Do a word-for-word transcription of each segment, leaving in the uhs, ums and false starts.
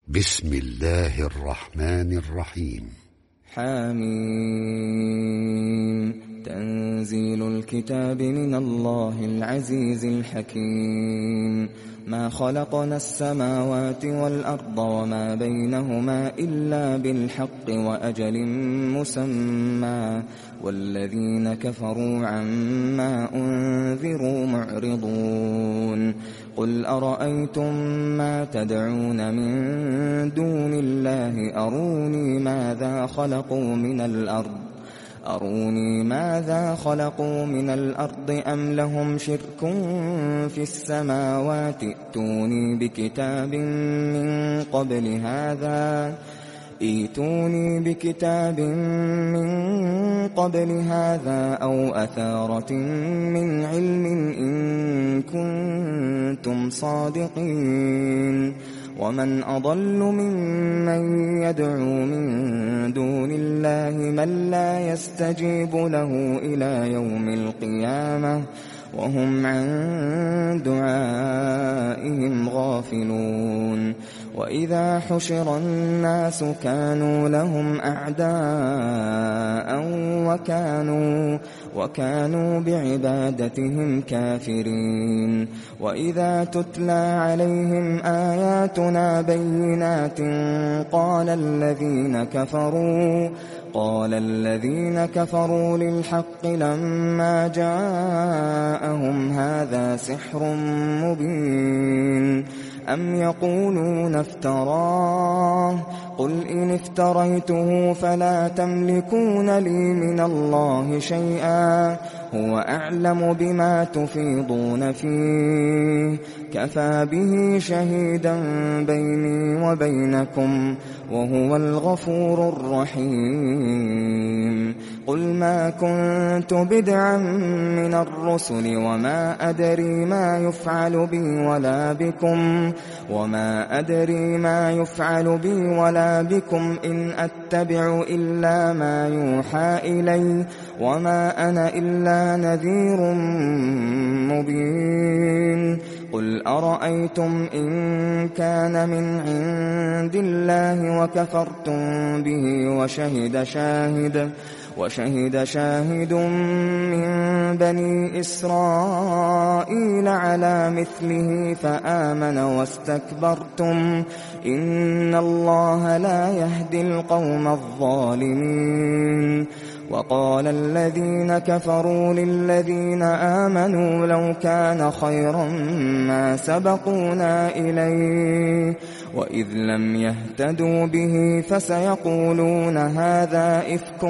بسم الله الرحمن الرحيم. حميم. تنزيل الكتاب من الله العزيز الحكيم. ما خلقنا السماوات والأرض وما بينهما إلا بالحق وأجل مسمى والذين كفروا عما أنذروا معرضون. قل أرأيتم ما تدعون من دون الله أروني ماذا خلقوا من الأرض أروني ماذا خلقوا من الأرض أم لهم شرك في السماوات ائتوني بكتاب من قبل هذا ائتوني بكتاب من قبل هذا أو أثارة من علم إن كنتم صادقين. ومن أضل ممن يدعو من دون الله من لا يستجيب له إلى يوم القيامة وهم عن دعائهم غافلون. وإذا حشر الناس كانوا لهم أعداء وكانوا وكانوا بعبادتهم كافرين. وإذا تتلى عليهم آياتنا بينات قال الذين كفروا قال الذين كفروا للحق لما جاءهم هذا سحر مبين أم يقولون افتراه قل إن افتريته فلا تملكون لي من الله شيئا هو أعلم بما تفيضون فيه كفى به شهيدا بيني وبينكم وهو الغفور الرحيم. قل ما كنت بدعا من الرسل وما أدري ما يفعل بي ولا بكم وما أدري ما يفعل بي ولا بكم إن أتبع إلا ما يوحى إلي وما أنا إلا نذير مبين. قل أرأيتم إن كان من عند الله وكفرتم به وشهد شاهد وشهد شاهد من بني إسرائيل على مثله فآمن واستكبرتم إن الله لا يهدي القوم الظالمين. وقال الذين كفروا للذين آمنوا لو كان خيرا ما سبقونا إليه وإذ لم يهتدوا به فسيقولون هذا إفك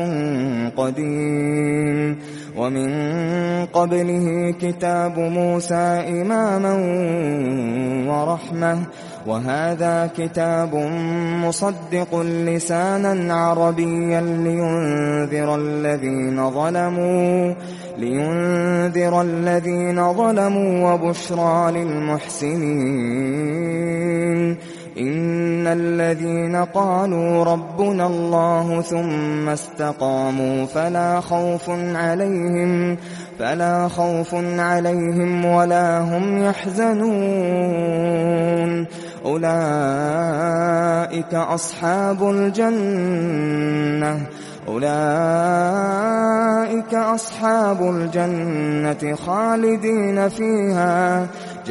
قديم. ومن قبله كتاب موسى إماما ورحمة وهذا كتاب مصدق لسانا عربيا لينذر الذين ظلموا لينذر الذين ظلموا وبشرى للمحسنين. إن الذين قالوا ربنا الله ثم استقاموا فلا خوف عليهم فلا خوف عليهم ولا هم يحزنون. أولئك أصحاب الجنة أولئك أصحاب الجنة خالدين فيها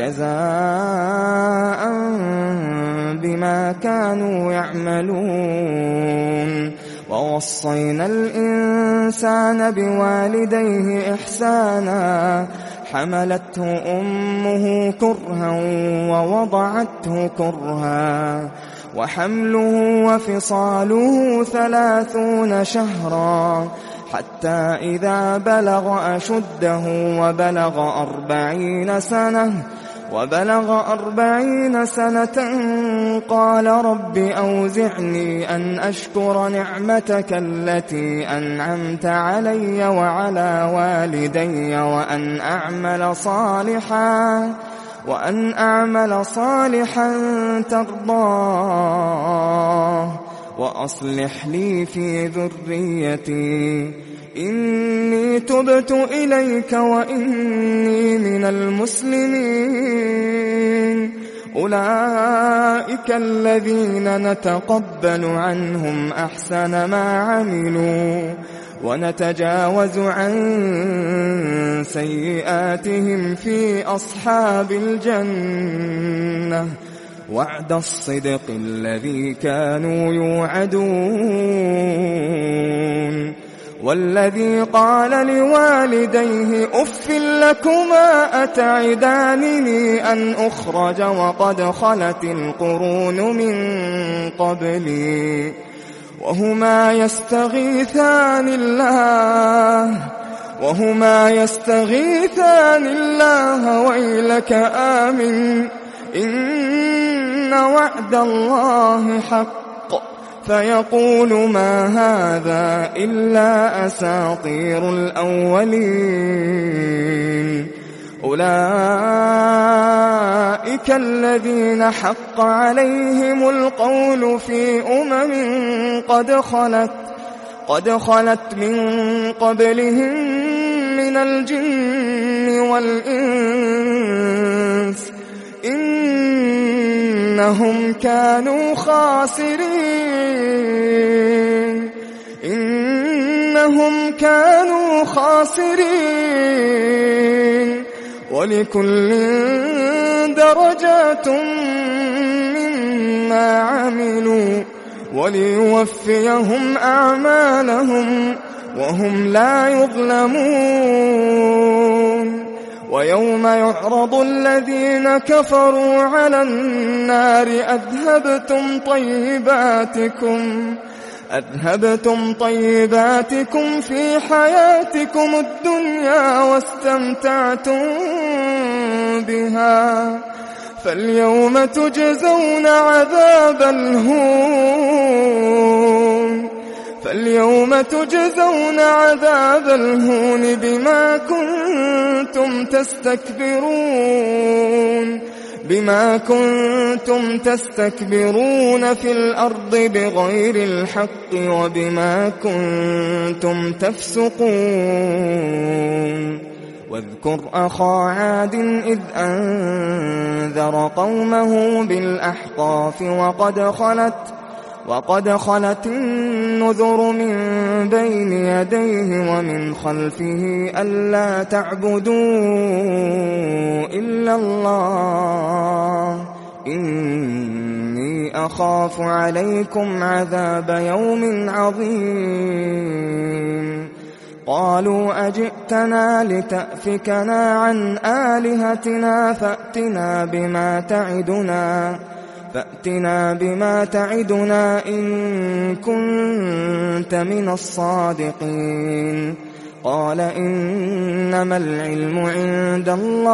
جزاء بما كانوا يعملون. ووصينا الإنسان بوالديه إحسانا حملته أمه كرها ووضعته كرها وحمله وفصاله ثلاثون شهرا حتى إذا بلغ أشده وبلغ أربعين سنة وبلغ أربعين سنة قال رب أوزعني أن أشكر نعمتك التي أنعمت علي وعلى والدي وأن أعمل صالحا وأن أعمل صالحا ترضاه وأصلح لي في ذريتي إني تبت إليك وإني من المسلمين. أولئك الذين نتقبل عنهم أحسن ما عملوا ونتجاوز عن سيئاتهم في أصحاب الجنة وعد الصدق الذي كانوا يوعدون والذي قال لوالديه أف لكما أتعدانني أن أخرج وقد خلت القرون من قبلي وهما يستغيثان الله وهما يستغيثان الله ويلك آمن إن وعد الله حق فيقول ما هذا إلا أساطير الأولين أولئك الذين حق عليهم القول في أمم قد خلت قد خلت من قبلهم من الجن والإنس إنهم كانوا خاسرين إنهم كانوا خاسرين ولكل درجات مما عملوا وليوفيهم أعمالهم وهم لا يظلمون ويوم يعرض الذين كفروا على النار أذهبتم طيباتكم أذهبتم طيباتكم في حياتكم الدنيا واستمتعتم بها فاليوم تجزون عذاب الهون فاليوم تجزون عذاب الهون بما كنتم تستكبرون بما كنتم تستكبرون في الأرض بغير الحق وبما كنتم تفسقون واذكر أخا عاد إذ أنذر قومه بالأحقاف وقد خلت وقد خلت النذر من بين يديه ومن خلفه ألا تعبدوا إلا الله إني أخاف عليكم عذاب يوم عظيم قالوا أجئتنا لتأفكنا عن آلهتنا فأتنا بما تعدنا فأتنا بما تعدنا إن كنت من الصادقين قال إنما العلم عند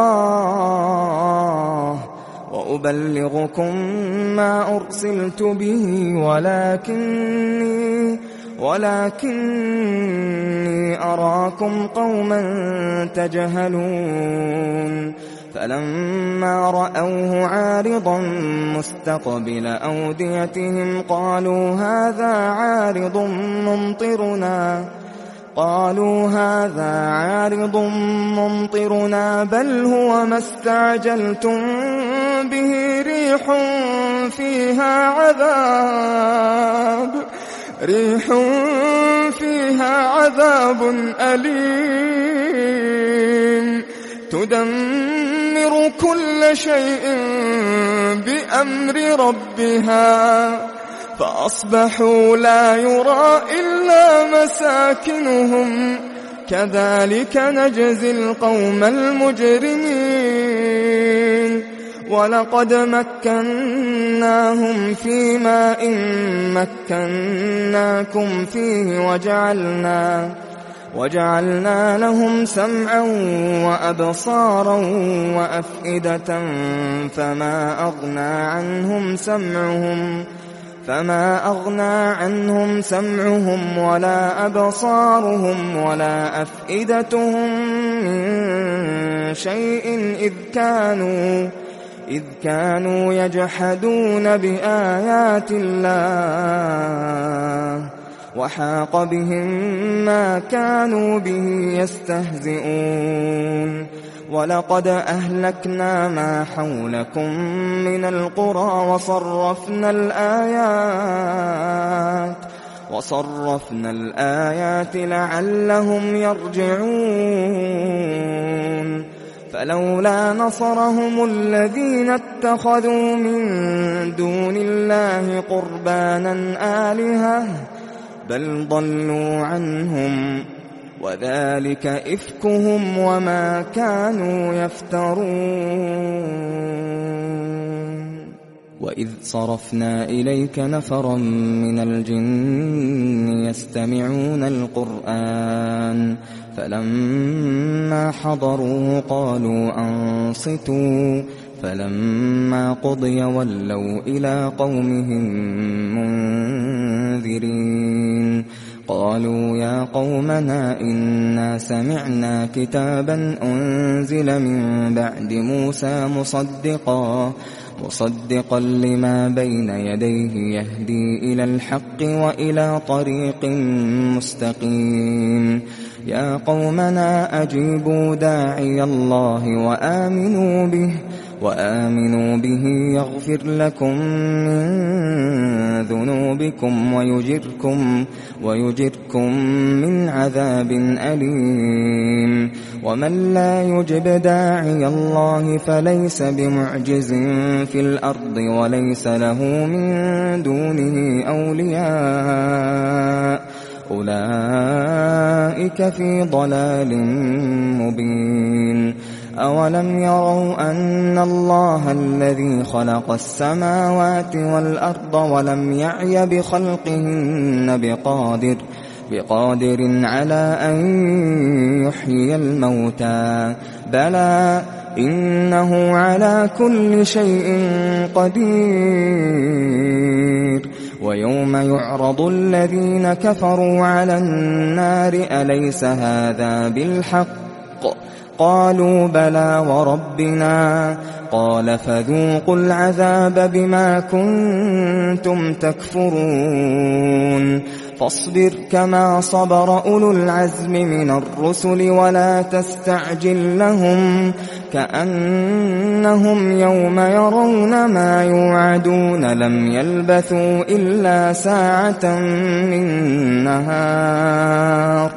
الله وأبلغكم ما أرسلت به ولكني ولكني أراكم قوما تجهلون فلما رأوه عارضا مستقبل أوديتهم قالوا هذا عارض ممطرنا قالوا هذا عارض ممطرنا بل هو ما استعجلتم به ريح فيها عذاب ريح فيها عذاب أليم تدمر كل شيء بأمر ربها فأصبحوا لا يرى إلا مساكنهم كذلك نجزي القوم المجرمين ولقد مكناهم في ماء مكناكم فيه وجعلنا وجعلنا لهم سمعا وأبصارا وأفئدة فما أغنى عنهم سمعهم فما أغنى عنهم سمعهم ولا أبصارهم ولا أفئدتهم من شيء إذ كانوا إذ كانوا يجحدون بآيات الله وحاق بهم ما كانوا به يستهزئون وَلَقَدْ أَهْلَكْنَا مَا حَوْلَكُم مِّنَ الْقُرَىٰ وَصَرَّفْنَا الْآيَاتِ وَصَرَّفْنَا الْآيَاتِ لَعَلَّهُمْ يَرْجِعُونَ فَلَوْلَا نَصَرَهُمُ الَّذِينَ اتَّخَذُوا مِن دُونِ اللَّهِ قُرْبَانًا آلِهَةً بَلْ ضَلُّوا عَنْهُمْ وَذَلِكَ إِفْكُهُمْ وَمَا كَانُوا يَفْتَرُونَ وَإِذْ صَرَفْنَا إِلَيْكَ نَفَرًا مِّنَ الْجِنِّ يَسْتَمِعُونَ الْقُرْآنَ فَلَمَّا حَضَرُوهُ قَالُوا أَنصِتُوا فَلَمَّا قُضِيَ وَلَّوْا إِلَىٰ قَوْمِهِم مُّنذِرِينَ قَالُوا يَا قَوْمَنَا إِنَّا سَمِعْنَا كِتَابًا أُنزِلَ مِن بَعْدِ مُوسَىٰ مُصَدِّقًا مُصَدِّقًا لِّمَا بَيْنَ يَدَيْهِ يَهْدِي إِلَى الْحَقِّ وَإِلَىٰ طَرِيقٍ مُّسْتَقِيمٍ يَا قَوْمَنَا أَجِيبُوا دَاعِيَ اللَّهِ وَآمِنُوا بِهِ وآمنوا به يغفر لكم من ذنوبكم ويجركم, ويجركم من عذاب أليم ومن لا يجب داعي الله فليس بمعجز في الأرض وليس له من دونه أولياء أولئك في ضلال مبين أَوَلَمْ يَرَوْا أَنَّ اللَّهَ الَّذِي خَلَقَ السَّمَاوَاتِ وَالْأَرْضَ وَلَمْ يَعْيَ بِخَلْقِهِنَّ بِقَادِرٍ بِقَادِرٍ عَلَىٰ أَن يُحْيِيَ الْمَوْتَىٰ بَلَىٰ إِنَّهُ عَلَىٰ كُلِّ شَيْءٍ قَدِيرٌ وَيَوْمَ يُعْرَضُ الَّذِينَ كَفَرُوا عَلَى النَّارِ أَلَيْسَ هَٰذَا بِالْحَقِّ قالوا بلى وربنا قال فذوقوا العذاب بما كنتم تكفرون فاصبر كما صبر أولو العزم من الرسل ولا تستعجل لهم كأنهم يوم يرون ما يوعدون لم يلبثوا إلا ساعة من نهار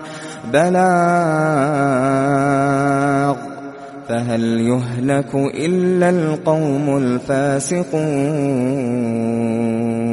بلاغ فهل يهلك إلا القوم الفاسقون